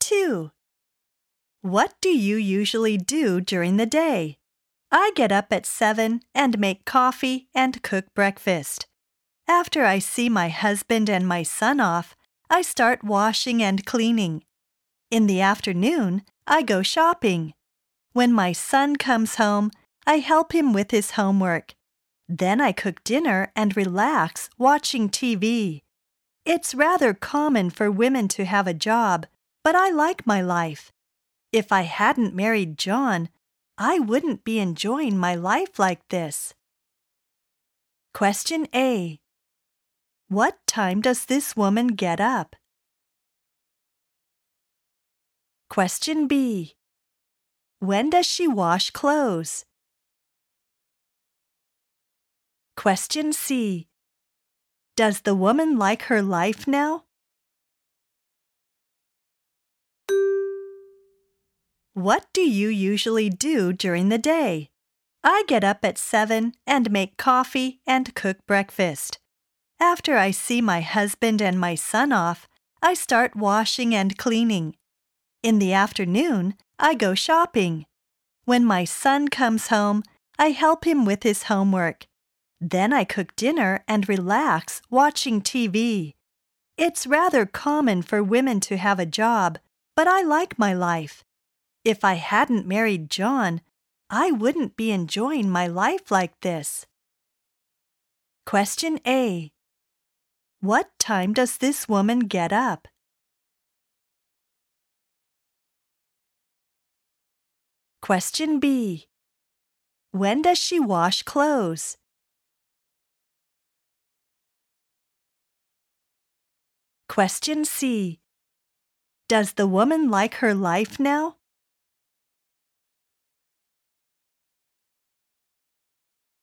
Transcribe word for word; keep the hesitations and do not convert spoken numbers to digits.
two. What do you usually do during the day? I get up at seven and make coffee and cook breakfast. After I see my husband and my son off, I start washing and cleaning. In the afternoon, I go shopping. When my son comes home, I help him with his homework. Then I cook dinner and relax watching T V. It's rather common for women to have a job, but I like my life. If I hadn't married John, I wouldn't be enjoying my life like this. Question A. What time does this woman get up? Question B. When does she wash clothes? Question C. Does the woman like her life now? What do you usually do during the day? I get up at seven and make coffee and cook breakfast. After I see my husband and my son off, I start washing and cleaning. In the afternoon, I go shopping. When my son comes home, I help him with his homework. Then I cook dinner and relax watching T V. It's rather common for women to have a job, but I like my life. If I hadn't married John, I wouldn't be enjoying my life like this. Question A. What time does this woman get up? Question B. When does she wash clothes? Question C. Does the woman like her life now?